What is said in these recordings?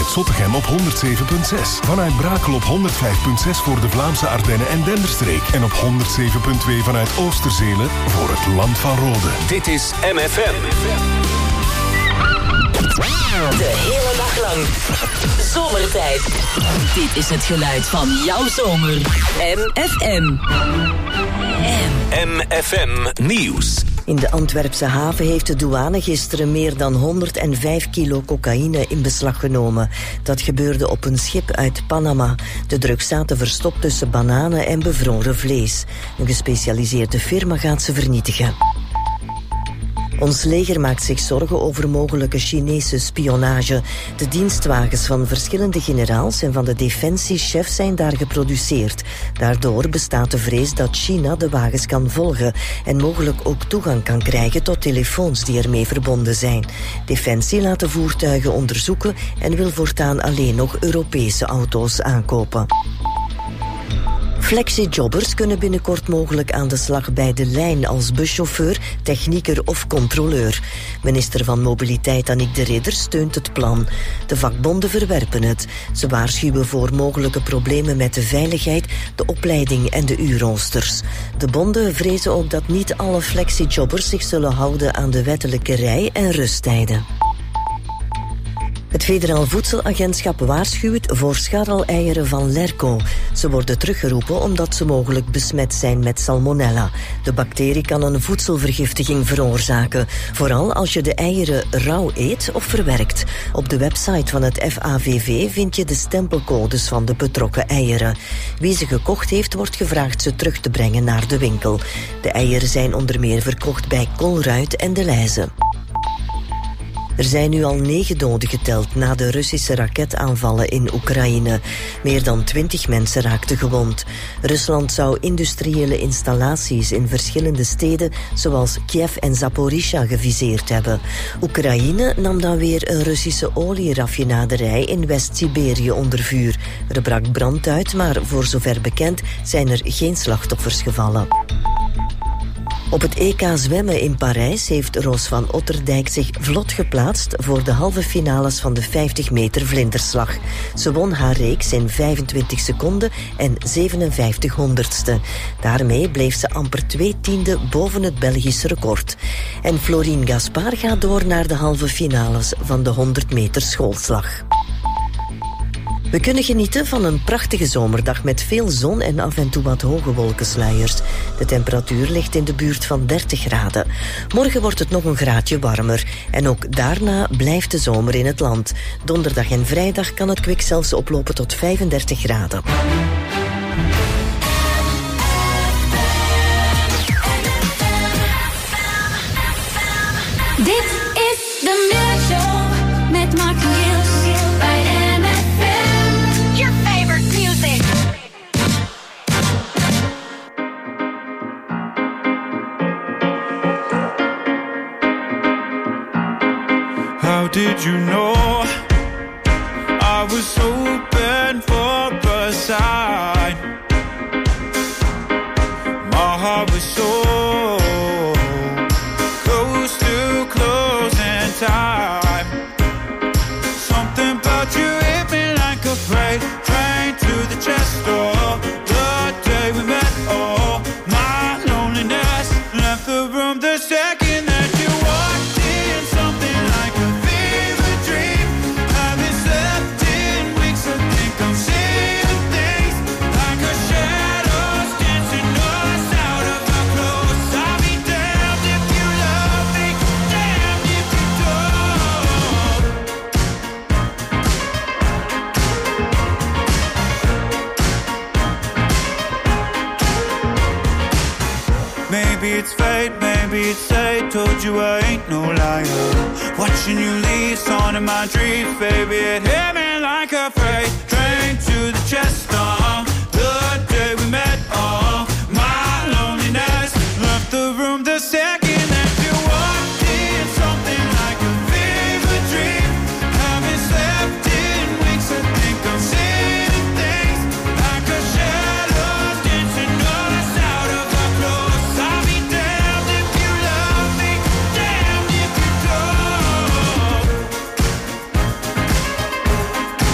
vanuit Zottegem op 107.6. Vanuit Brakel op 105.6 voor de Vlaamse Ardennen en Denderstreek. En op 107.2 vanuit Oosterzelen voor het Land van Rode. Dit is MFM. De hele dag lang. Zomertijd. Dit is het geluid van jouw zomer. MFM. MFM Nieuws. In de Antwerpse haven heeft de douane gisteren meer dan 105 kilo cocaïne in beslag genomen. Dat gebeurde op een schip uit Panama. De drugs zaten verstopt tussen bananen en bevroren vlees. Een gespecialiseerde firma gaat ze vernietigen. Ons leger maakt zich zorgen over mogelijke Chinese spionage. De dienstwagens van verschillende generaals en van de defensiechef zijn daar geproduceerd. Daardoor bestaat de vrees dat China de wagens kan volgen en mogelijk ook toegang kan krijgen tot telefoons die ermee verbonden zijn. Defensie laat de voertuigen onderzoeken en wil voortaan alleen nog Europese auto's aankopen. Flexi-jobbers kunnen binnenkort mogelijk aan de slag bij de lijn als buschauffeur, technieker of controleur. Minister van Mobiliteit Annick de Ridder steunt het plan. De vakbonden verwerpen het. Ze waarschuwen voor mogelijke problemen met de veiligheid, de opleiding en de uurroosters. De bonden vrezen ook dat niet alle flexi-jobbers zich zullen houden aan de wettelijke rij- en rusttijden. Het Federaal Voedselagentschap waarschuwt voor scharreleieren van Lerco. Ze worden teruggeroepen omdat ze mogelijk besmet zijn met salmonella. De bacterie kan een voedselvergiftiging veroorzaken, vooral als je de eieren rauw eet of verwerkt. Op de website van het FAVV vind je de stempelcodes van de betrokken eieren. Wie ze gekocht heeft, wordt gevraagd ze terug te brengen naar de winkel. De eieren zijn onder meer verkocht bij Colruyt en De Leize. Er zijn nu al 9 doden geteld na de Russische raketaanvallen in Oekraïne. Meer dan 20 mensen raakten gewond. Rusland zou industriële installaties in verschillende steden zoals Kiev en Zaporizhzhia geviseerd hebben. Oekraïne nam dan weer een Russische olieraffinaderij in West-Siberië onder vuur. Er brak brand uit, maar voor zover bekend zijn er geen slachtoffers gevallen. Op het EK zwemmen in Parijs heeft Roos van Otterdijk zich vlot geplaatst voor de halve finales van de 50 meter vlinderslag. Ze won haar reeks in 25 seconden en 57 honderdste. Daarmee bleef ze amper 2/10 boven het Belgisch record. En Florine Gaspard gaat door naar de halve finales van de 100 meter schoolslag. We kunnen genieten van een prachtige zomerdag met veel zon en af en toe wat hoge wolkensluiers. De temperatuur ligt in de buurt van 30 graden. Morgen wordt het nog een graadje warmer. En ook daarna blijft de zomer in het land. Donderdag en vrijdag kan het kwik zelfs oplopen tot 35 graden. Dit is de Middagshow met Mark Niels bij MFM. Your favorite music. How did you know I was hoping for a sign? My heart was so close to closing time. Something about you hit me like a freight train to the chest door. The day we met, oh, my loneliness left the room the second that you walked in. Something like a fever dream. Haven't slept in weeks, I think I'm seeing things like a shadows dancing us out of our clothes. I'll be damned if you love me, damned if you don't. Maybe it's fate, maybe it's fate. Told you I ain't no liar. Watching you leave, on in my dreams, baby. It hit me like a freight train to the chest. The day we met, oh, my loneliness left the room the second that you walked in. Something like a fever dream. Haven't slept in weeks, I think I'm seeing things like a shadow dancing us out of our clothes. I'll be damned if you love me, damned if you don't.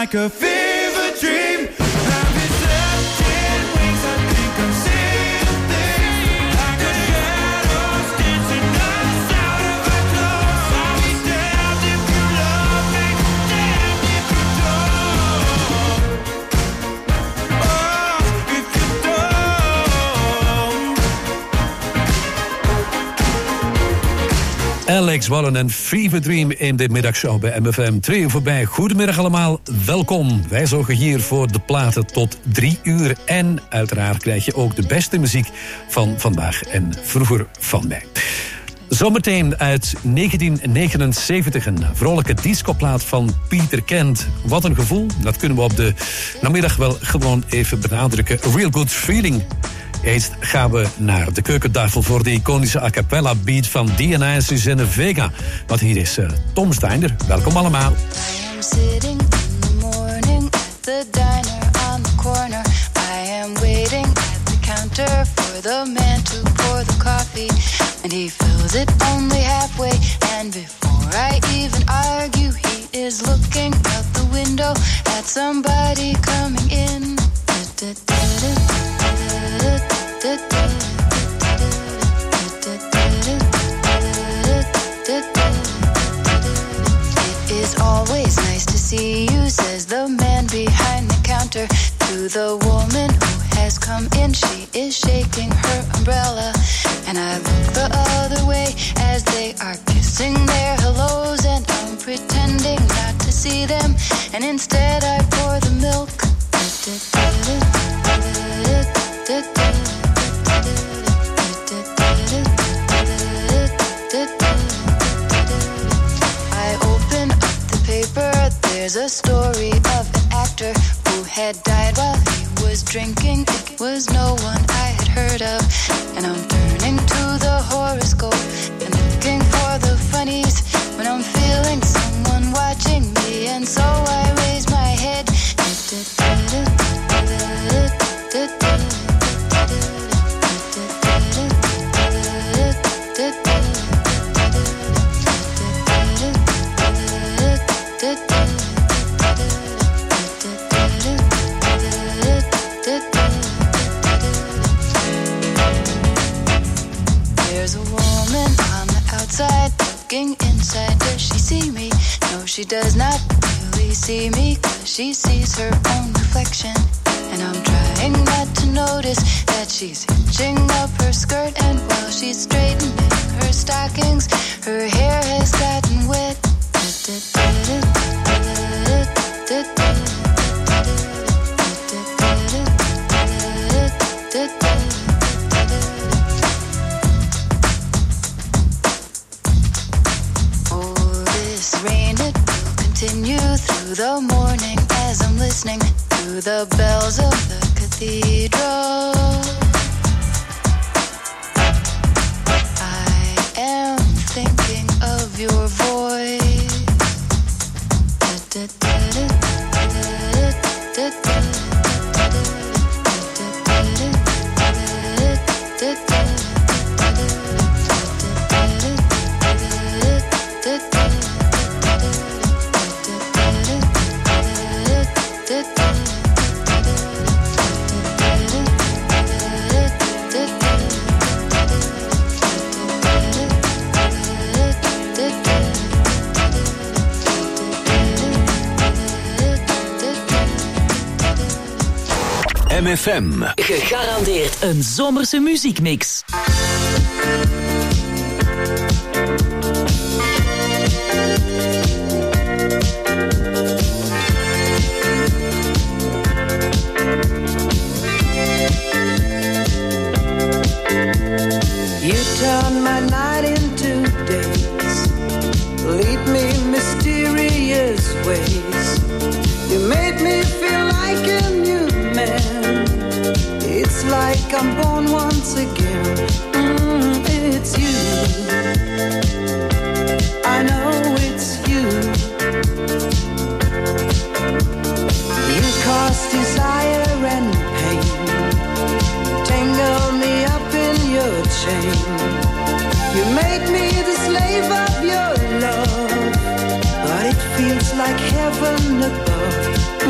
like a fever dream. I've been searching wings, I think I'm seeing things like a shadows dancing us out of our clothes. I'll be damned if you love me, damned if you don't. Oh, if you don't. Alex Wallen en Fever Dream in de middagshow bij MFM. 2 uur voorbij. Goedemiddag allemaal, welkom. Wij zorgen hier voor de platen tot 3 uur. En uiteraard krijg je ook de beste muziek van vandaag en vroeger van mij. Zometeen uit 1979 een vrolijke discoplaat van Peter Kent. Wat een gevoel, dat kunnen we op de namiddag wel gewoon even benadrukken. A Real Good Feeling. Eerst gaan we naar de keukentafel voor de iconische a cappella beat van Diana en Suzanne Vega. Want hier is Tom Steiner. Welkom allemaal. I am sitting in the morning at the diner on the corner. I am waiting at the counter for the man to pour the coffee. And he fills it only halfway. And before I even argue, he is looking out the window at somebody coming in. It is always nice to see you, says the man behind the counter to the woman who has come in. She is shaking her umbrella, and I look the other way as they are kissing their hellos, and I'm pretending not to see them, and instead I pour the milk. I open up the paper, there's a story of an actor who had died while he was drinking. It was no one I had heard of, and I'm turning to the horoscope and looking for the funnies when I'm feeling someone watching me, and so I raise my head. There's a woman on the outside looking inside. Does she see me? No, she does not really see me, 'cause she sees her own reflection. And I'm trying not to notice that she's hitching up her skirt, and while she's straightening her stockings, her hair has gotten wet. Oh, this rain, it will continue through the morning as I'm listening to the bells of the cathedral. I am thinking of your voice. MFM. Gegarandeerd een zomerse muziekmix. You turn my night into days, lead me mysterious ways. You made me feel like a new man. It's like I'm born once again. It's you. I know it's you. You cause desire and pain, tangle me up in your chain. You make me the slave of your love, but it feels like heaven above.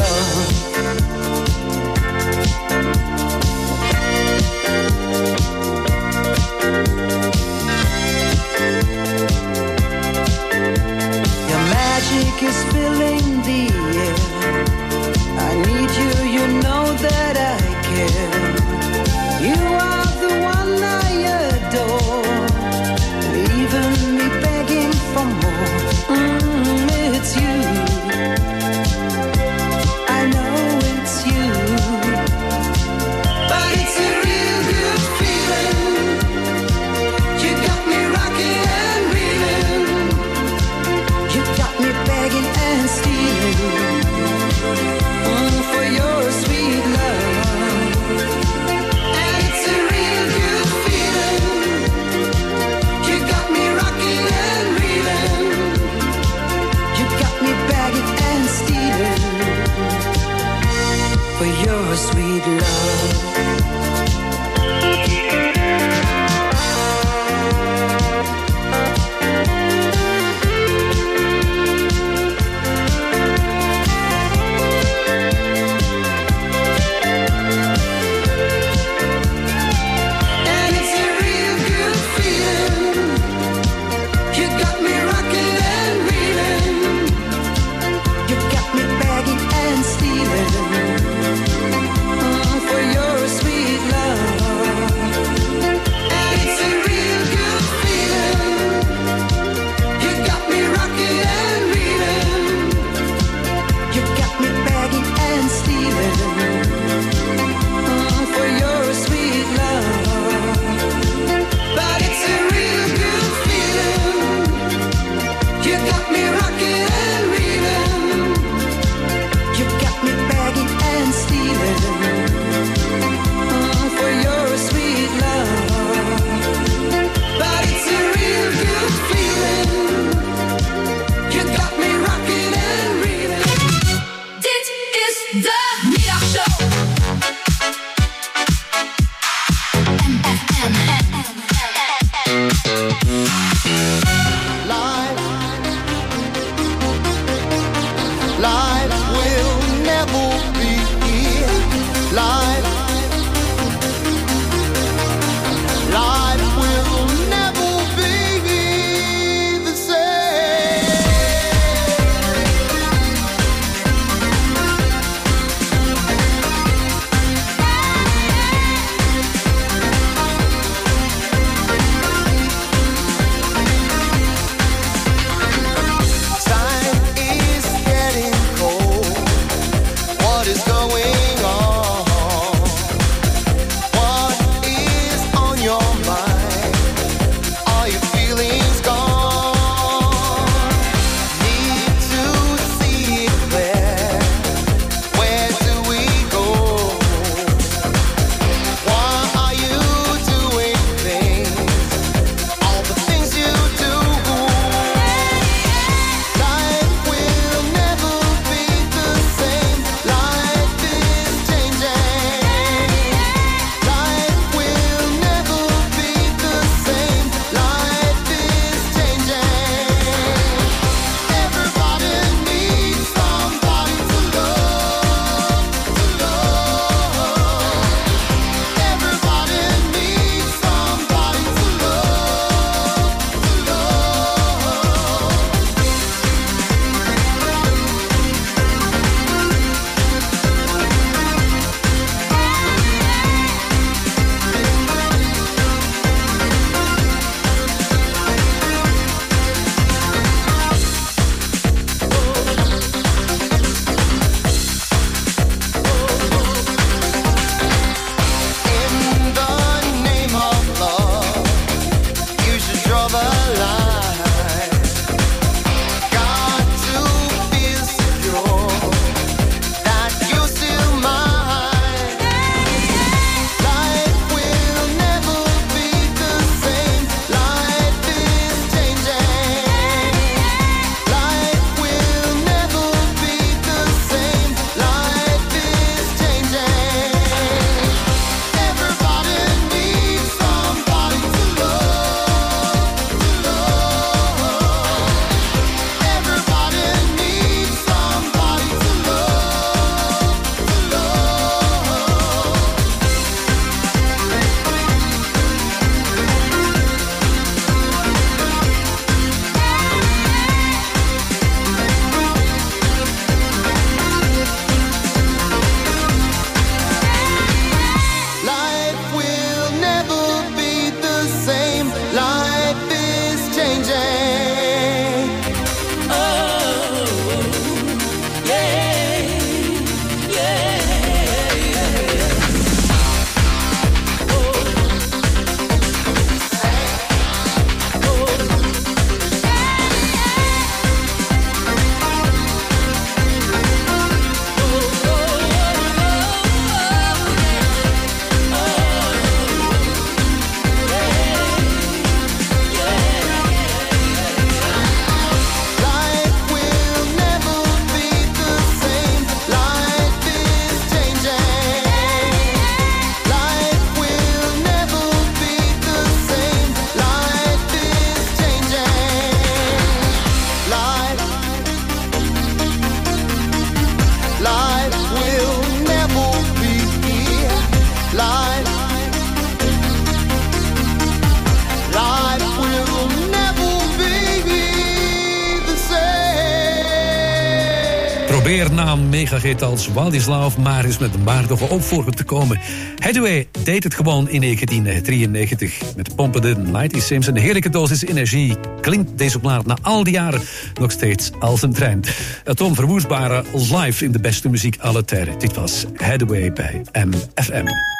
love. Your magic is filling the air. I need you, you know that I care. You are the one I adore, leaving me begging for more. It's you, I know it's you, but it's a real good feeling. You got me rocking and reeling, you got me begging and stealing for your sweet love. And it's a real good feeling. You got me rocking and reeling, you got me begging and stealing for your sweet love. Probeer na een megahit als Władysław maar eens met een waardige opvolger te komen. Hathaway deed het gewoon in 1993. Met pompende 90 Sims en een heerlijke dosis energie klinkt deze plaat na al die jaren nog steeds als een trein. Het onverwoestbare live in de beste muziek aller tijden. Dit was Hathaway bij MFM.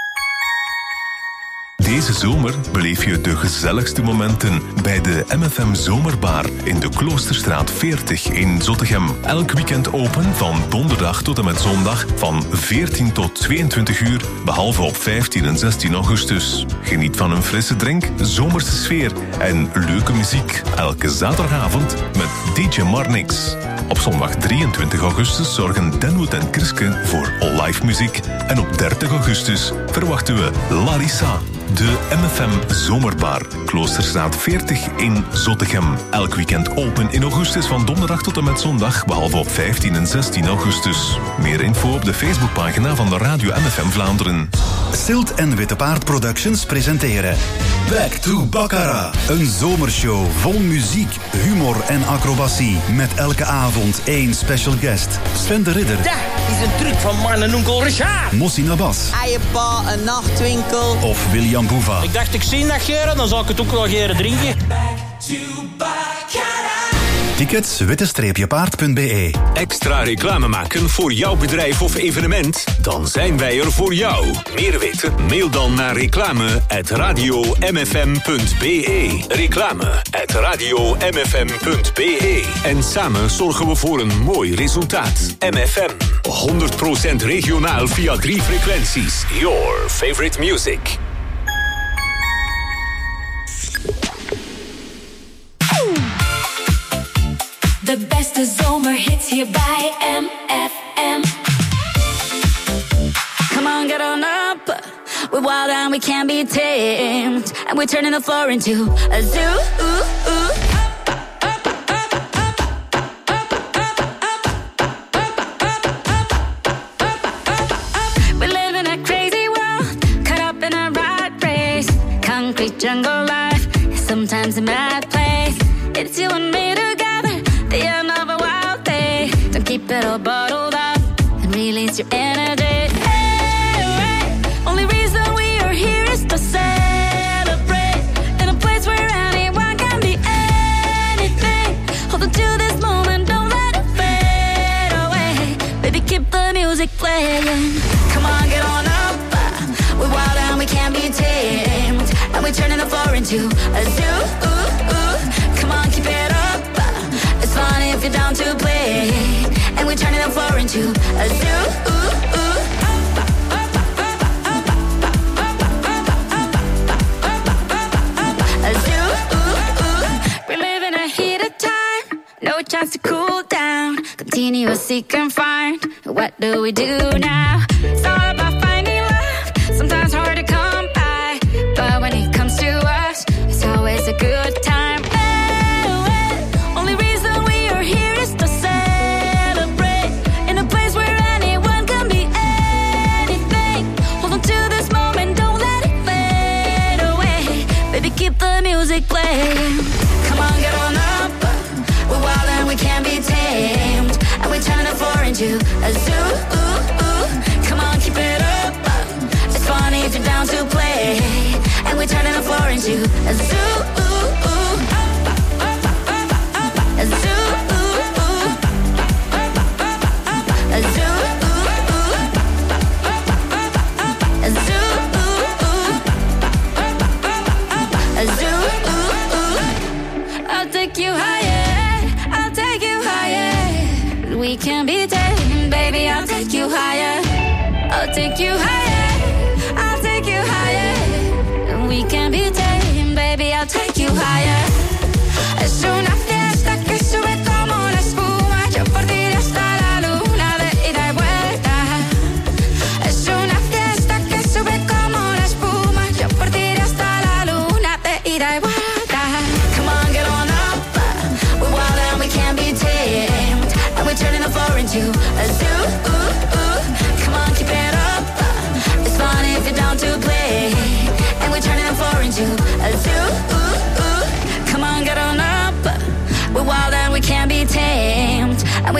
Deze zomer beleef je de gezelligste momenten bij de MFM Zomerbar in de Kloosterstraat 40 in Zottegem. Elk weekend open van donderdag tot en met zondag van 14 tot 22 uur, behalve op 15 en 16 augustus. Geniet van een frisse drink, zomerse sfeer en leuke muziek. Elke zaterdagavond met DJ Marnix. Op zondag 23 augustus zorgen Denwood en Kriske voor live muziek. En op 30 augustus verwachten we Larissa. De MFM Zomerbar, Kloosterstraat 40 in Zottegem. Elk weekend open in augustus van donderdag tot en met zondag, behalve op 15 en 16 augustus. Meer info op de Facebookpagina van de Radio MFM Vlaanderen. Stilt en Witte Paard Productions presenteren Back to Baccarat. Een zomershow vol muziek, humor en acrobatie. Met elke avond één special guest. Sven de Ridder. Dat is een truc van man en onkel Richard. Mossi Nabas. Eiepa, een nachtwinkel. Of William Boeva. Ik dacht, ik zie dat geren, dan zal ik het ook wel geren drinken. Tickets witte-paard.be. Extra reclame maken voor jouw bedrijf of evenement? Dan zijn wij er voor jou. Meer weten? Mail dan naar reclame@radiomfm.be. Reclame@radiomfm.be. En samen zorgen we voor een mooi resultaat. MFM. 100% regionaal via 3 frequenties. Your favorite music. De beste zomerhits hier bij MFM. Come on, get on up. We're wild and we can't be tamed. And we're turning the floor into a zoo. We live in a crazy world, caught up in a rat race. Concrete jungle life is sometimes a mad place. It's you and me together, the end of a wild day. Don't keep it all bottled up and release your energy. Hey, only reason we are here is to celebrate. In a place where anyone can be anything. Hold on to this moment, don't let it fade away. Baby, keep the music playing. Come on, get on up. We're wild and we can't be tamed. And we're turning the floor into a zoo. Come on, keep it up. It's fun if you're down to play. And we're turning the floor into a zoo. A zoo. We live in a heated time. No chance to cool down. Continuously confined. What do we do now? It's all about finding love. Sometimes hard to come by. But when it comes to us, it's always a good time. Keep the music playing. Come on, get on up. We're wild and we can't be tamed. And we're turning the floor into a zoo. Come on, keep it up. It's funny if you're down to play. And we're turning the floor into a zoo. A zoo. A zoo. A zoo. I'll take you higher, I'll take you higher. We can be tamed, baby, I'll take you higher. I'll take you higher, I'll take you higher. We can be tamed, baby, I'll take you higher. Es una fiesta que sube como la espuma. Yo por ti hasta la luna de ida y vuelta. Es una fiesta que sube como la espuma. Yo por ti hasta la luna de ida y vuelta. Turning the floor into a zoo. Come on, keep it up.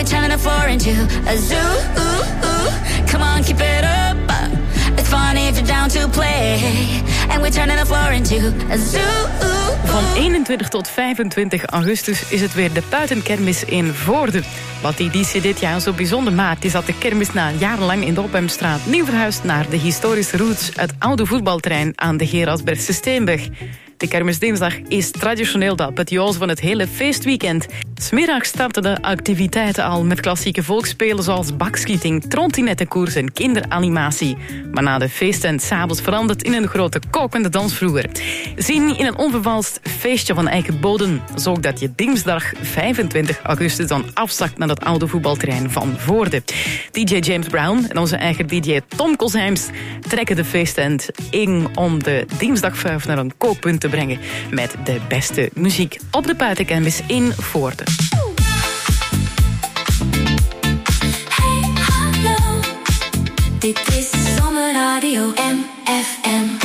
turning the floor into a zoo. Come on, keep it up. It's fun if you're down to play. And we're turning the floor into a zoo. Van 21 tot 25 augustus is het weer de Puitenkermis in Voorde. Wat die editie dit jaar zo bijzonder maakt, is dat de kermis na jarenlang in de Ophemstraat nieuw verhuist naar de historische roots, het oude voetbalterrein aan de Gerardsbergse Steenweg. De kermisdinsdag is traditioneel de apotheose van het hele feestweekend. 's Middags starten de activiteiten al met klassieke volksspelen zoals bakschieting, trontinettenkoers en kinderanimatie. Maar na de feesten 's avonds verandert in een grote kokende dansvloer. Zien in een onvervalst feestje van Eikenboden, zodat dat je dinsdag 25 augustus dan afzakt naar het oude voetbalterrein van Voorde. DJ James Brown en onze eigen DJ Tom Kolsheims trekken de feesttent in om de dinsdagvuif naar een kookpunt te brengen met de beste muziek op de Puitenkermis in Voorde. Hey, hallo. Dit is Zomerradio MFM.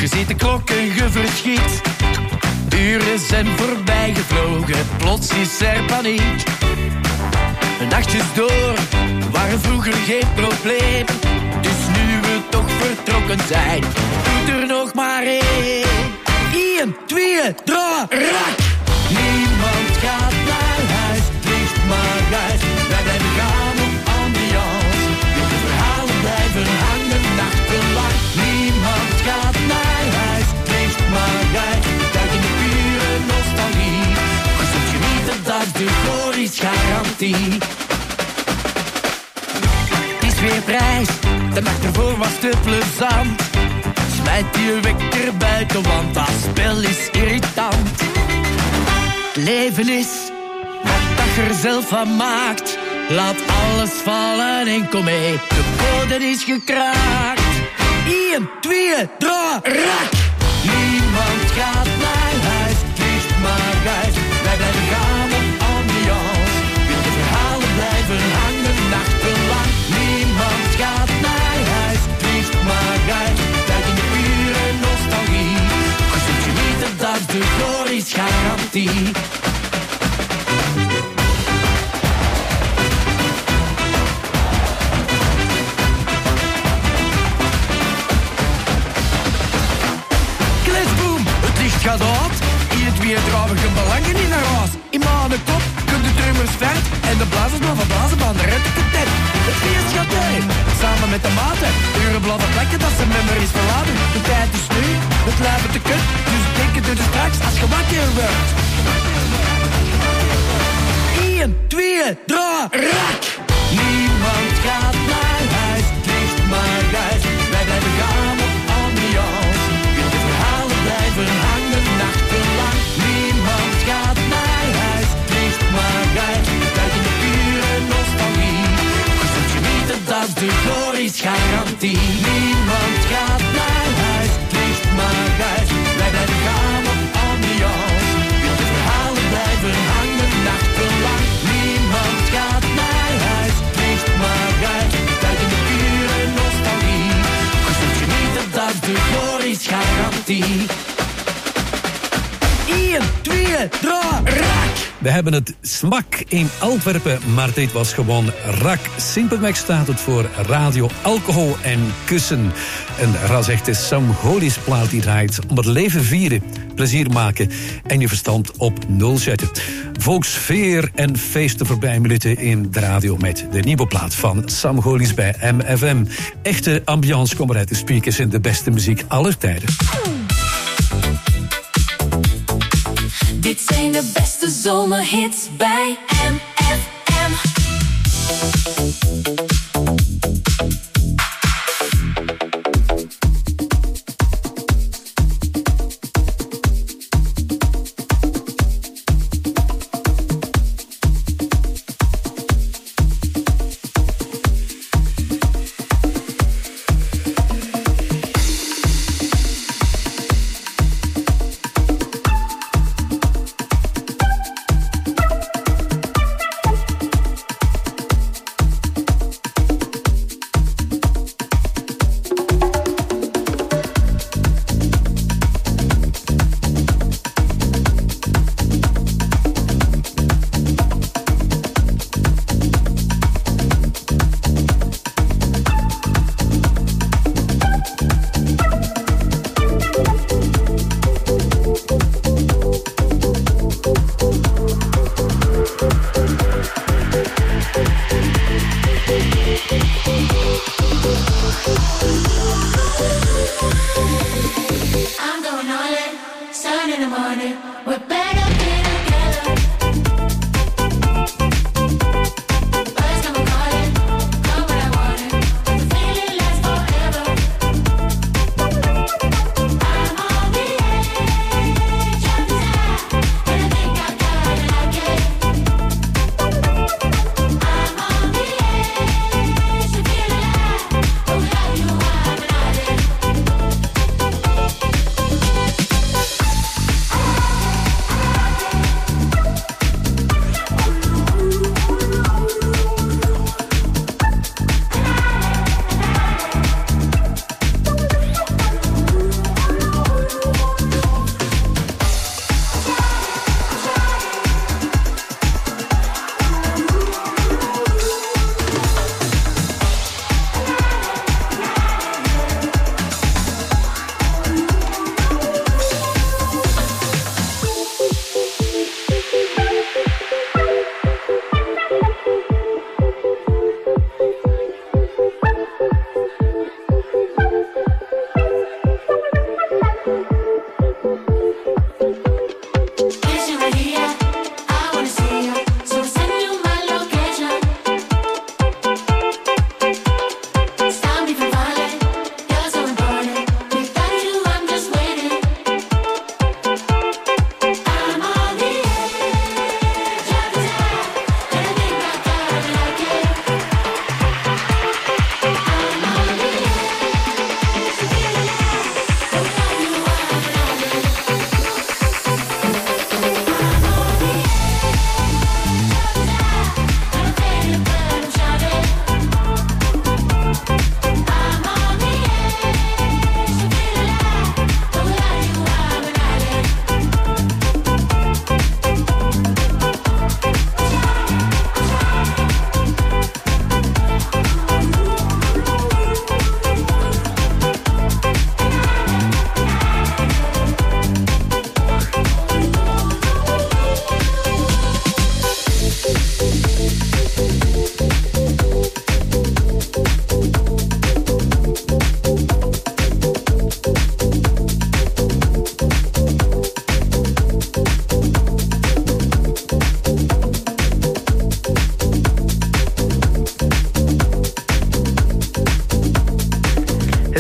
Je ziet de klokken, je verschiet. Uren zijn voorbij gevlogen, plots is er paniek. Nachtjes door, waren vroeger geen probleem. Dus nu we toch vertrokken zijn, doet er nog maar één. 1, 2, 3, rak! Niemand gaat naar huis, licht maar uit. Wij blijven gaan op ambiance. De verhalen blijven hangen nachtenlang. Niemand gaat naar huis, licht maar uit. Duik in de pure nostalgie. Je zult genieten, dat is de Goris garantie. Het is weer prijs, de nacht ervoor was te plezant. Smijt je wekker buiten, want dat spel is irritant. Leven is wat je er zelf van maakt. Laat alles vallen en kom mee, de code is gekraakt. 1, 2, 3, rak! Niemand gaat naar huis, licht maar uit. Wij blijven gaan op ambiance. De verhalen blijven hangen nachtenlang. Niemand gaat naar huis, licht maar uit. Duik in de pure nostalgie. Je zult genieten, dat is de Goris garantie. Kletsboom, het licht gaat uit. In het weer draven geen belangen in naar huis. In mijn kop kunnen de drummers ver. En de blazers blijven blazen van de retteketet. Het feest gaat door, samen met de maten. Uren blijven plekken dat ze memories verlaten. De tijd is nu, het lijven te kut. Dus denken er dus straks als je wakker wordt. 1, 2, 3, rak! Niemand gaat naar huis, licht maar uit. Wij blijven gaan op ambiance. De verhalen blijven hangen nachtenlang. Niemand gaat naar huis, licht maar uit. Duik in de pure nostalgie. Je zult genieten, dat is de Goris garantie. Niemand gaat naar huis, licht maar uit. Wij blijven gaan op ambiance. De verhalen blijven hangen nachtenlang. Niemand gaat naar huis, licht maar uit. Duik in de pure nostalgie. Je zult genieten, dat is de Goris garantie. 1, 2, 3, rak! We hebben het SMAK in Antwerpen, maar dit was gewoon RAK. Simpelweg staat het voor Radio, Alcohol en Kussen. Een ras-echte Sam Goris plaat die draait om het leven vieren, plezier maken en je verstand op nul zetten. Volksfeer en feesten voorbij minuten in de radio met de nieuwe plaat van Sam Goris bij MFM. Echte ambiance komt uit de speakers en de beste muziek aller tijden. Dit zijn de beste zomerhits bij MFM.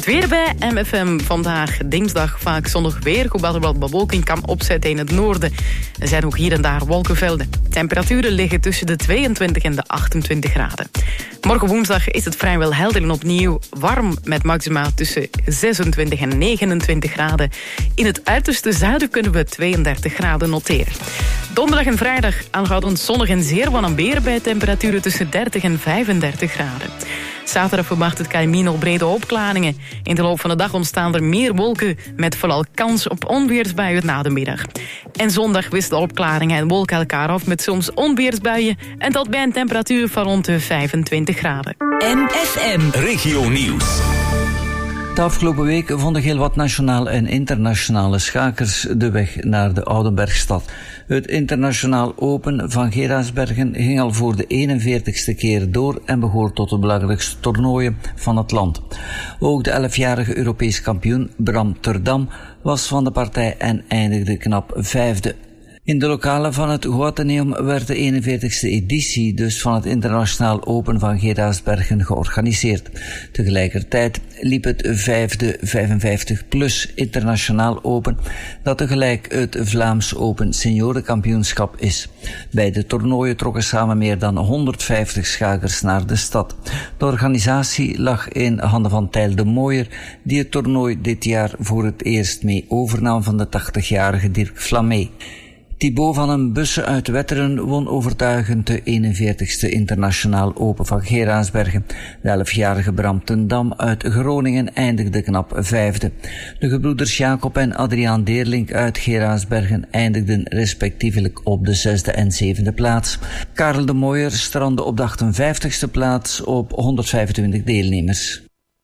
Het weer bij MFM vandaag, dinsdag, vaak zonnig weer, hoewel er wat bewolking kan opzetten in het noorden. Er zijn ook hier en daar wolkenvelden. Temperaturen liggen tussen de 22 en de 28 graden. Morgen woensdag is het vrijwel helder en opnieuw warm, met maxima tussen 26 en 29 graden. In het uiterste zuiden kunnen we 32 graden noteren. Donderdag en vrijdag aanhoudend zonnig en zeer wat aan beren bij temperaturen tussen 30 en 35 graden. Zaterdag verwacht het KNMI nog brede opklaringen. In de loop van de dag ontstaan er meer wolken, met vooral kans op onweersbuien na de middag. En zondag wisselen opklaringen en wolken elkaar af met soms onweersbuien, en dat bij een temperatuur van rond de 25 graden. MFM Regio Nieuws. De afgelopen week vonden heel wat nationale en internationale schakers de weg naar de Oudenbergstad. Het Internationaal Open van Geraardsbergen ging al voor de 41ste keer door en behoort tot de belangrijkste toernooien van het land. Ook de 11-jarige Europees kampioen Bram Terdam was van de partij en eindigde knap vijfde. In de lokalen van het Goateneum werd de 41ste editie dus van het Internationaal Open van Geraardsbergen georganiseerd. Tegelijkertijd liep het vijfde 55+ Internationaal Open, dat tegelijk het Vlaams Open seniorenkampioenschap is. Bij de toernooien trokken samen meer dan 150 schakers naar de stad. De organisatie lag in handen van Tijl de Mooijer, die het toernooi dit jaar voor het eerst mee overnam van de 80-jarige Dirk Flamé. Thibaut van den Bussen uit Wetteren won overtuigend de 41ste Internationaal Open van Geraardsbergen. De 11-jarige Bram Tendam uit Groningen eindigde knap vijfde. De gebroeders Jacob en Adriaan Deerlink uit Geraardsbergen eindigden respectievelijk op de 6e en 7e plaats. Karel de Mooijer strandde op de 58e plaats op 125 deelnemers.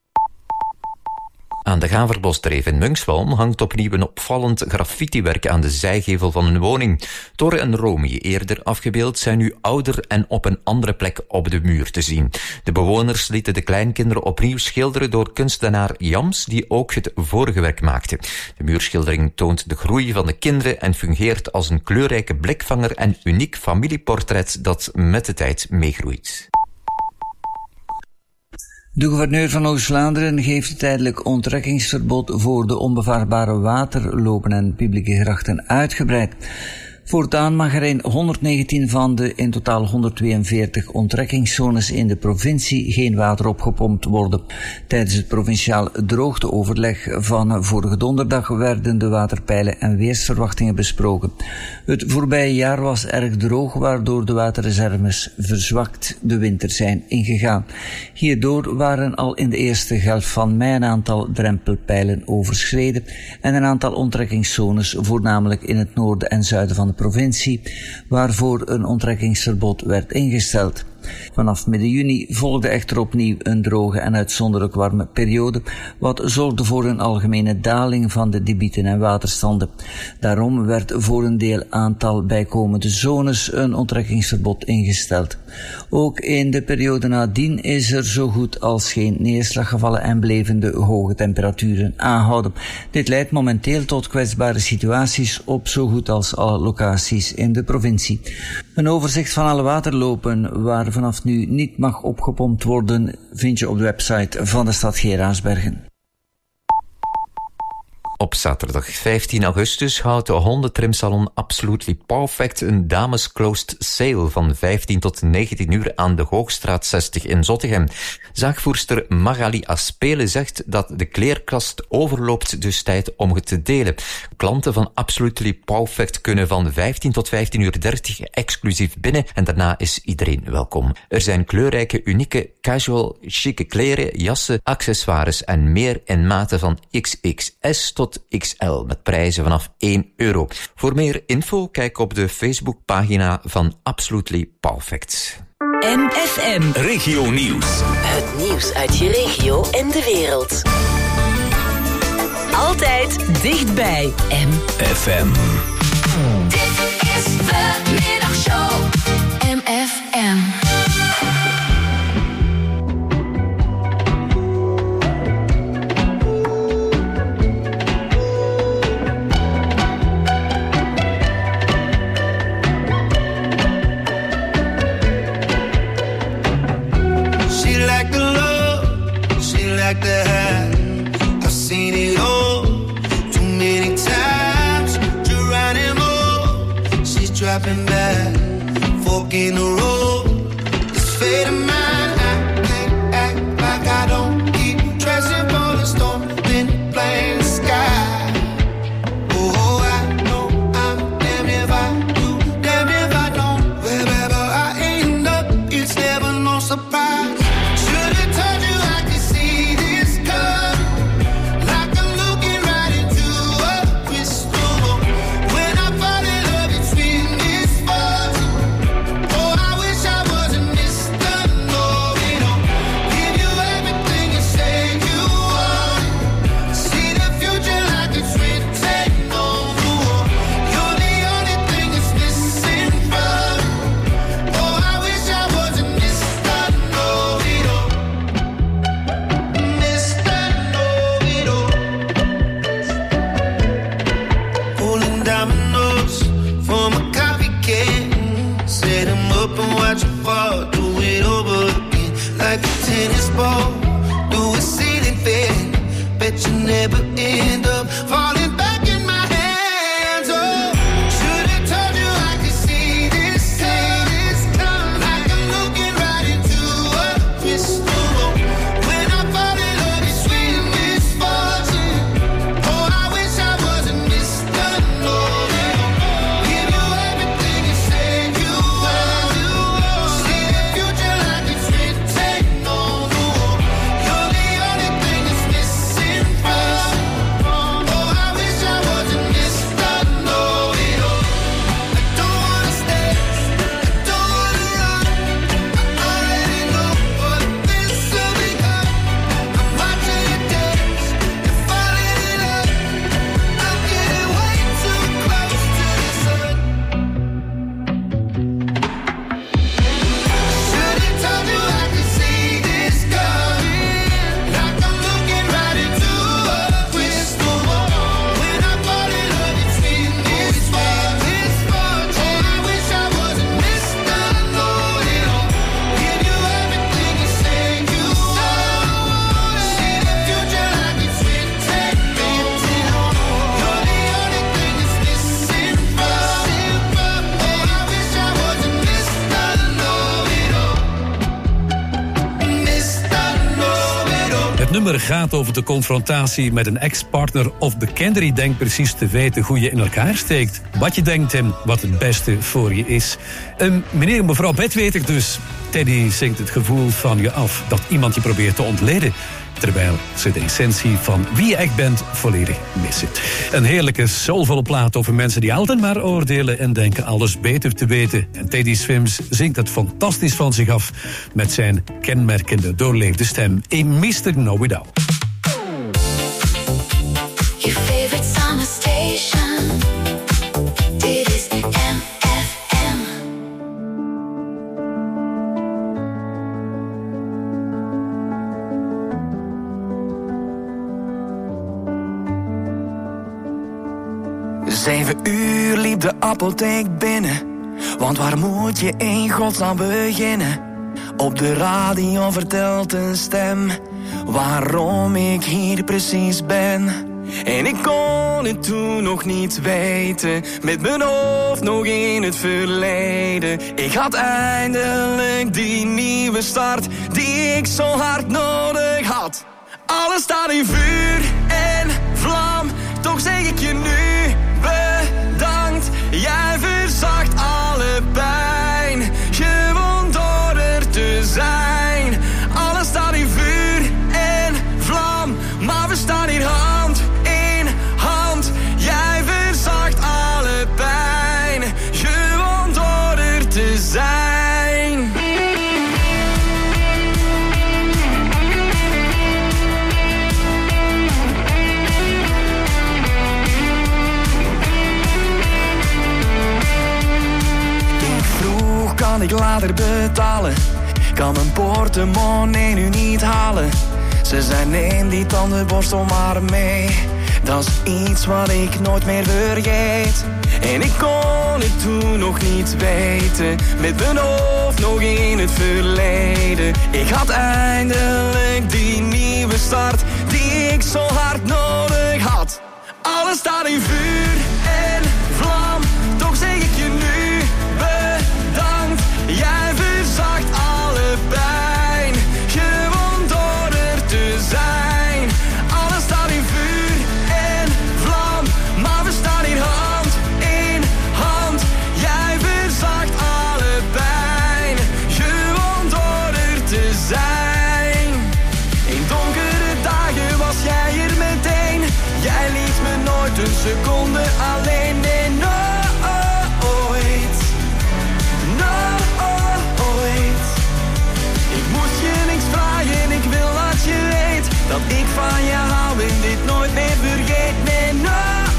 Aan de Gaverbosdreef in Munkswalm hangt opnieuw een opvallend graffitiwerk aan de zijgevel van een woning. Tor en Romy, eerder afgebeeld, zijn nu ouder en op een andere plek op de muur te zien. De bewoners lieten de kleinkinderen opnieuw schilderen door kunstenaar Jams, die ook het vorige werk maakte. De muurschildering toont de groei van de kinderen en fungeert als een kleurrijke blikvanger en uniek familieportret dat met de tijd meegroeit. De gouverneur van Oost-Vlaanderen geeft tijdelijk onttrekkingsverbod voor de onbevaarbare waterlopen en publieke grachten uitgebreid. Voortaan mag er in 119 van de in totaal 142 onttrekkingszones in de provincie geen water opgepompt worden. Tijdens het provinciaal droogteoverleg van vorige donderdag werden de waterpeilen en weersverwachtingen besproken. Het voorbije jaar was erg droog, waardoor de waterreserves verzwakt de winter zijn ingegaan. Hierdoor waren al in de eerste helft van mei een aantal drempelpeilen overschreden en een aantal onttrekkingszones, voornamelijk in het noorden en zuiden van de provincie, waarvoor een onttrekkingsverbod werd ingesteld. Vanaf midden juni volgde echter opnieuw een droge en uitzonderlijk warme periode, wat zorgde voor een algemene daling van de debieten en waterstanden. Daarom werd voor een deel aantal bijkomende zones een onttrekkingsverbod ingesteld. Ook in de periode nadien is er zo goed als geen neerslag gevallen en bleven de hoge temperaturen aanhouden. Dit leidt momenteel tot kwetsbare situaties op zo goed als alle locaties in de provincie. Een overzicht van alle waterlopen waar vanaf nu niet mag opgepompt worden vind je op de website van de stad Geraardsbergen. Op zaterdag 15 augustus houdt de hondentrimsalon Absolutely Perfect een dames closed sale van 15 tot 19 uur aan de Hoogstraat 60 in Zottegem. Zaakvoerster Magali Aspelen zegt dat de kleerkast overloopt, dus tijd om het te delen. Klanten van Absolutely Perfect kunnen van 15 tot 15:30 exclusief binnen en daarna is iedereen welkom. Er zijn kleurrijke, unieke, casual, chique kleren, jassen, accessoires en meer in maten van XXS tot XL met prijzen vanaf €1. Voor meer info kijk op de Facebookpagina van Absolutely Perfect. MFM Regio Nieuws. Het nieuws uit je regio en de wereld. Altijd dichtbij. MFM. Dit is de middagshow. MFM. She liked the love, she liked the high. fork in the road. This fate of mine, I can't act like I don't keep dressing for the storm, then playing the sky. Oh, I know I'm damned if I do, damned if I don't. Wherever I end up, it's never no surprise. Should've told you I could see this coming, like I'm looking right into a crystal ball. When I fall in love, it's with misfortune. Oh, I wish I wasn't Mr. Know-it-all. Give you everything you say you want. See the future like it's written on the wall. You're the only thing that's missing from me. Oh, I wish I wasn't Mr. Know-it-all. Mr. Know-it-all. Pulling dominoes for my coffee can. Set 'em up and watch 'em fall. Do it over again like a tennis ball. Do a ceiling fan. Bet you never end up falling back in my hands. Oh, should've told you I could see this coming. Like I'm looking right into a crystal ball. When I fall in love, it's with misfortune. Oh, I wish I wasn't Mr. Know-it-all. Give you everything you say you want. See the future like it's written on the wall. You're the only thing that's missing from me. Oh, I wish I wasn't Mr. Know-it-all. I don't wanna stay, I don't wanna run. I already know what this will become. I'm watching you dance and falling in love. I'm getting way too close to the sun. Should've told you I could see this coming. Like I'm looking right into a crystal ball. When I fall in love, it's with misfortune. Oh, I wish I wasn't Mr. Know-it-all. Give you everything you say you want. See the future like it's written on the wall. You're the only thing that's missing from me. Oh, I wish I wasn't Mr. Know-it-all. Mr. Know-it-all. Het nummer gaat over de confrontatie met een ex-partner of bekende die denkt precies te weten hoe je in elkaar steekt. Wat je denkt en wat het beste voor je is. Meneer en mevrouw bedweter dus. Teddy zingt het gevoel van je af dat iemand je probeert te ontleden. Terwijl ze de essentie van wie je echt bent volledig missen. Een heerlijke, soulvolle plaat over mensen die altijd maar oordelen en denken alles beter te weten. En Teddy Swims zingt het fantastisch van zich af met zijn kenmerkende doorleefde stem in Mr. Know-it-all. Your favorite summer station. Dit is MFM. Zeven uur liep de apotheek binnen. Want waar moet je in godsnaam beginnen? Op de radio vertelt een stem waarom ik hier precies ben. En ik kon het toen nog niet weten, met mijn hoofd nog in het verleden. Ik had eindelijk die nieuwe start die ik zo hard nodig had. Alles staat in vuur en vlam, toch zeg ik je nu bedankt. Jij verzacht alle pijn, gewoon door er te zijn. Alles staat in vuur en vlam, maar we staan hier hand in hand. Jij verzacht alle pijn, gewoon door er te zijn. Ik vroeg, kan ik later betalen? Kan mijn portemonnee nu niet halen? Ze zei neem die tandenborstel maar mee. Dat is iets wat ik nooit meer vergeet. En ik kon het toen nog niet weten, met mijn hoofd nog in het verleden. Ik had eindelijk die nieuwe start die ik zo hard nodig had. Alles staat in vuur en vlam, toch zeg ik je nu bedankt. seconde alleen, nee, nooit. Nooit. Ik moest je niks vragen, ik wil dat je weet dat ik van je hou en dit nooit meer vergeet, nee, nooit.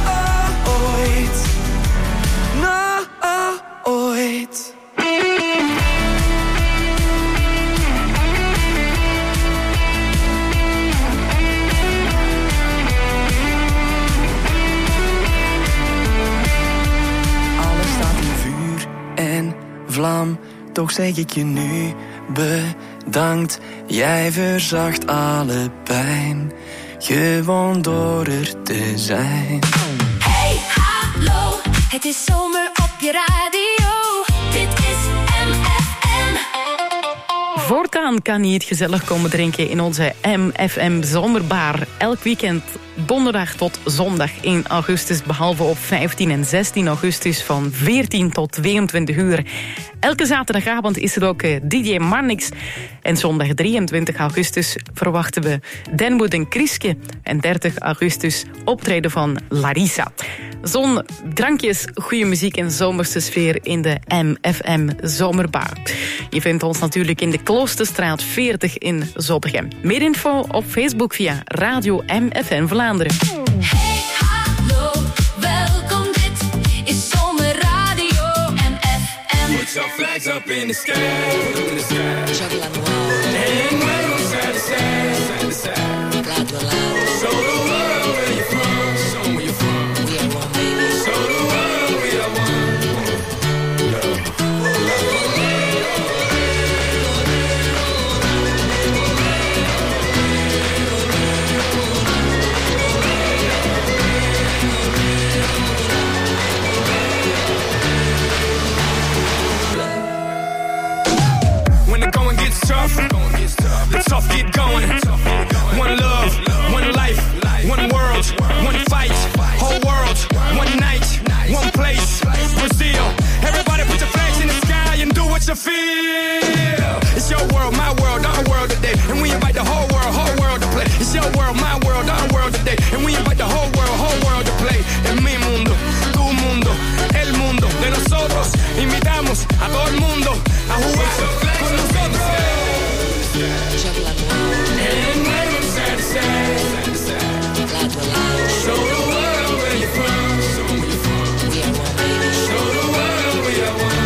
Nooit. Vlam, toch zeg ik je nu bedankt. Jij verzacht alle pijn, gewoon door er te zijn. Hey, hallo, het is zomer op je radio. Dit is MFM. Voortaan kan je het gezellig komen drinken in onze MFM Zomerbar. Elk weekend donderdag tot zondag 1 augustus, behalve op 15 en 16 augustus van 14 tot 22 uur. Elke zaterdagavond is er ook DJ Marnix. En zondag 23 augustus verwachten we Denwood en Kriske. En 30 augustus optreden van Larissa. Zon, drankjes, goede muziek en zomerse sfeer in de MFM Zomerbar. Je vindt ons natuurlijk in de Kloosterstraat 40 in Zottegem. Meer info op Facebook via Radio MFM Vlaanderen. Hey, hallo, welkom, dit is Zomerradio MFM. Put your flags up in the sky, in the sky. And wave them side to side, side to side. Show the world where you're from, show where you're from. We are one, baby. Show the world we are one. When the going gets tough, the tough get going. One love, one life, one world, one fight. Whole world, one night, one place. Brazil, everybody put your flags in the sky and do what you feel. It's your world, my world, our world today. And we invite the whole world to play. It's your world, my world, our world today. And we invite the whole world to play. En mi mundo, tu mundo, el mundo de nosotros. Invitamos a todo el mundo a jugar con nosotros. And wave them side to side. Show the world where you're from. Show the world we are one.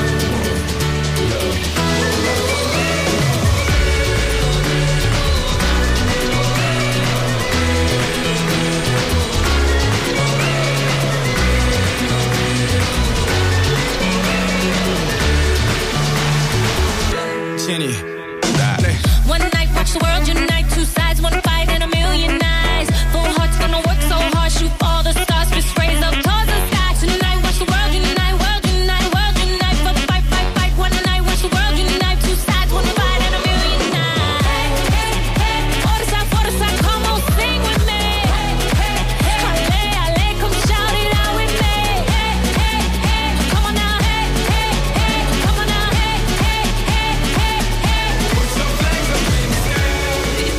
Jenny. One night, watch the world unite. Two sides, one fight, and a million eyes. Full hearts gonna work so hard, shoot all the stars, just raise up towards the sky. Tonight, watch the world unite, world unite, world unite. For fight, fight, fight. One night, watch the world unite. Two sides, one fight, and a million eyes. For the side, come on, sing with me. Halle, halle, come shout it out with me. Come on now, come on now, Put your flags up in the sky.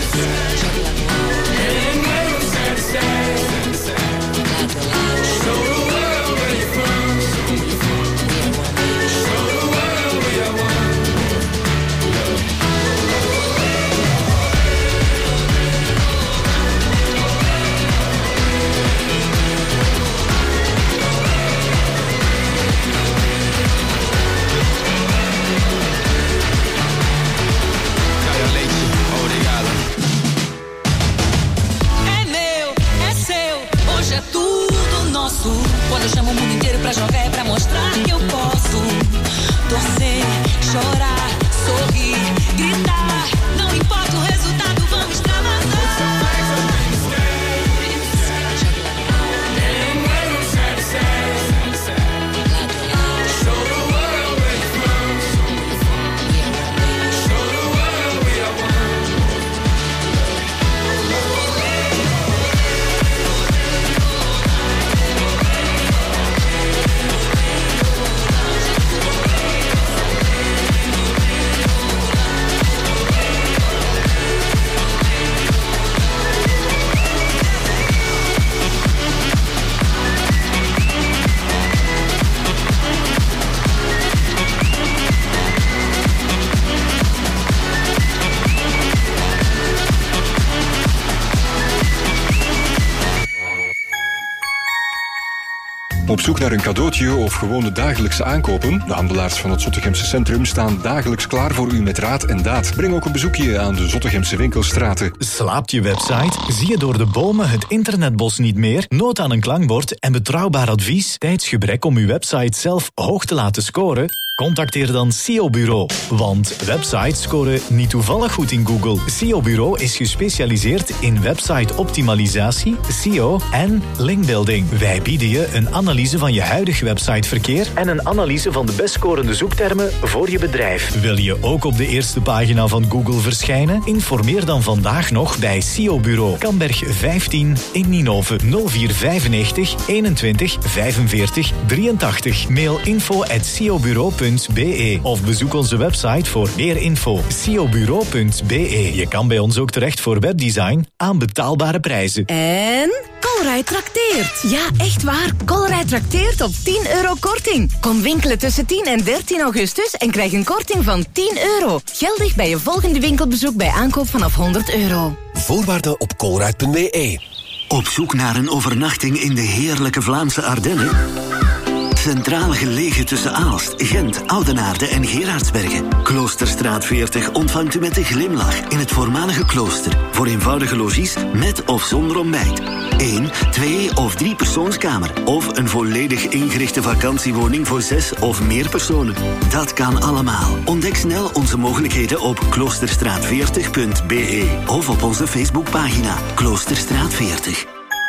Op zoek naar een cadeautje of gewone dagelijkse aankopen? De handelaars van het Zottegemse centrum staan dagelijks klaar voor u met raad en daad. Breng ook een bezoekje aan de Zottegemse winkelstraten. Slaapt je website? Zie je door de bomen het internetbos niet meer? Nood aan een klankbord en betrouwbaar advies? Tijdsgebrek om uw website zelf hoog te laten scoren? Contacteer dan SEO Bureau. Want websites scoren niet toevallig goed in Google. SEO Bureau is gespecialiseerd in website-optimalisatie, SEO en linkbuilding. Wij bieden je een analyse van je huidig websiteverkeer en een analyse van de best scorende zoektermen voor je bedrijf. Wil je ook op de eerste pagina van Google verschijnen? Informeer dan vandaag nog bij SEO Bureau. Kamberg 15 in Ninove 0495 21 45 83. Mail info@seobureau.be of bezoek onze website voor meer info. seobureau.be. Je kan bij ons ook terecht voor webdesign aan betaalbare prijzen. En Colruyt trakteert. Ja, echt waar. Colruyt trakteert op €10 korting. Kom winkelen tussen 10 en 13 augustus en krijg een korting van €10. Geldig bij je volgende winkelbezoek bij aankoop vanaf €100. Voorwaarden op colruyt.be. Op zoek naar een overnachting in de heerlijke Vlaamse Ardennen? Centraal gelegen tussen Aalst, Gent, Oudenaarde en Gerardsbergen. Kloosterstraat 40 ontvangt u met een glimlach in het voormalige klooster. Voor eenvoudige logies met of zonder ontbijt. 1, 2 of 3 persoonskamer. Of een volledig ingerichte vakantiewoning voor 6 of meer personen. Dat kan allemaal. Ontdek snel onze mogelijkheden op kloosterstraat40.be of op onze Facebookpagina Kloosterstraat 40.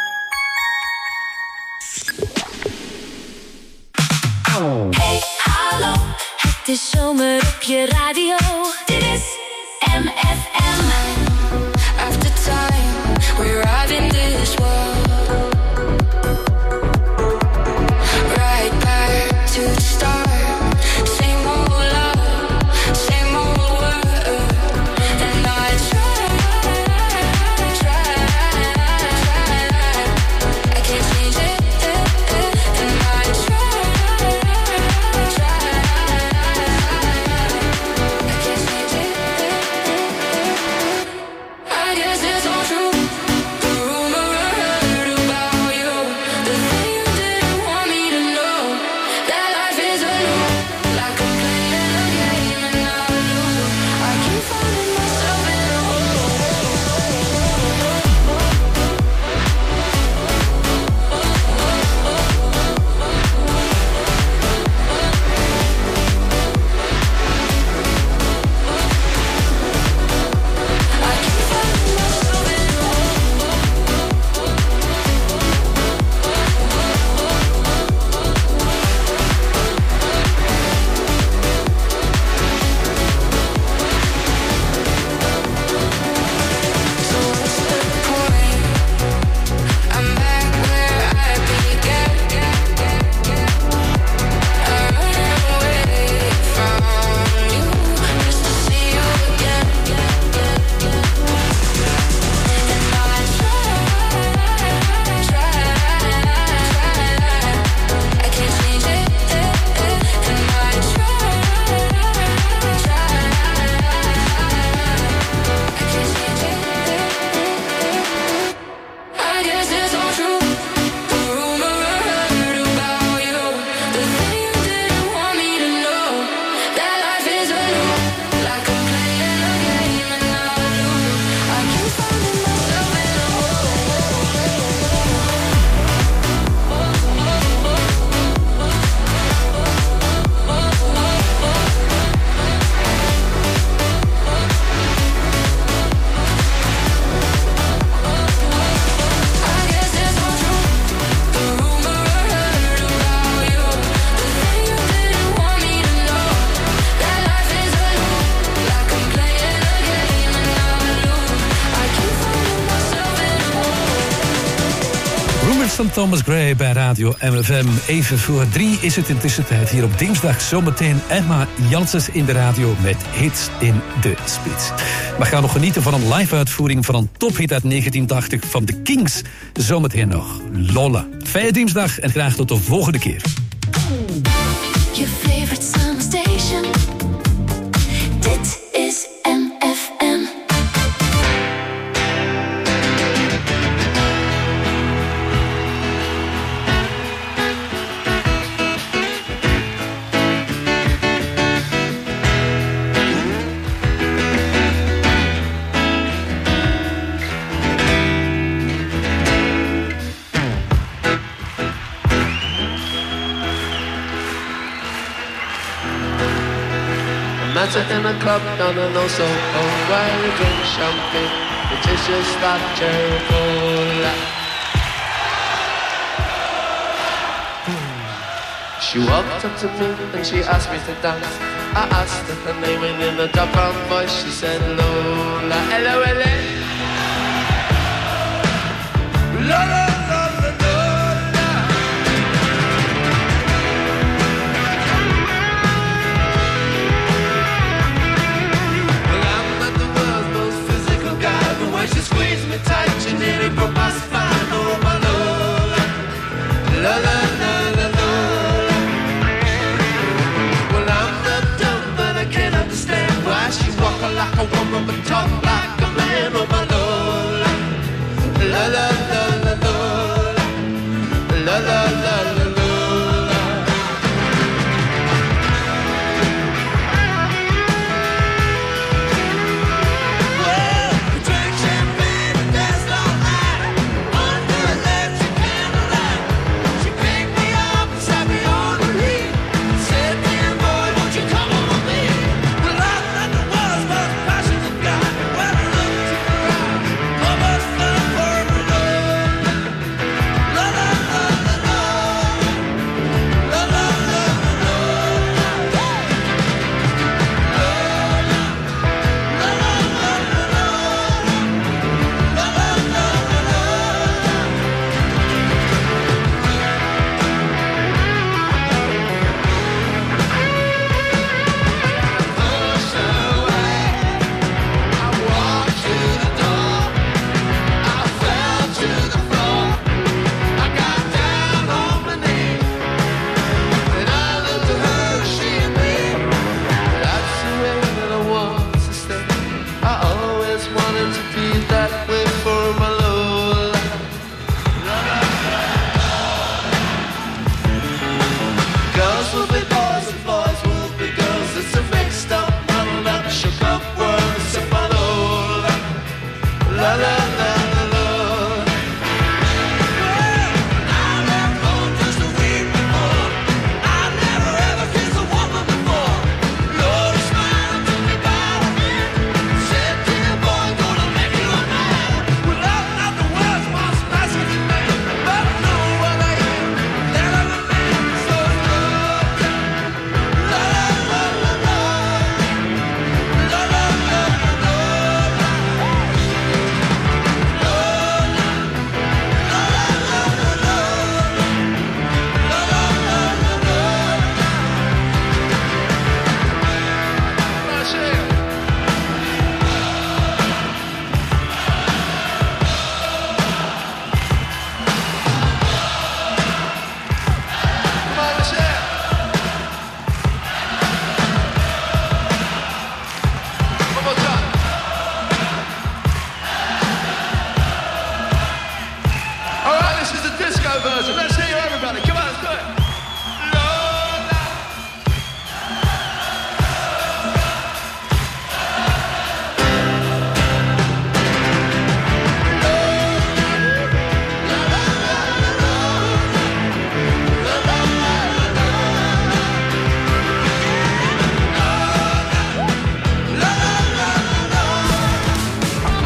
Hey, hallo, het is zomer op je radio. Dit is MFM. After time, we arrive in this world. Right back to the start. Same old love, same old world. And I try. I can't change it. And I try. Van Thomas Gray bij Radio MFM. Even voor 3 is het intussen tijd hier op dinsdag. Zometeen Emma Janssens in de radio met Hits in de Spits. We gaan nog genieten van een live-uitvoering van een tophit uit 1980 van The Kings. Zometeen nog Lola. Fijne dinsdag en graag tot de volgende keer. Your favorite summer station. Dit is MFM. dancer in a club down in Osoko, where we drink champagne, it is just like cherry cola. She walked up to me and she asked me to dance. I asked her her name and in a dark brown voice she said Lola, L-O-L-A. Lola, Lola, Lola. Well, I'm not the world's most physical guy, but when she squeezed me tight, she nearly broke my spine. Oh, my Lola, Lola, Lola, Lola. Well, I'm not dumb, but I can't understand why she walk like a woman but talk like a man. Oh, my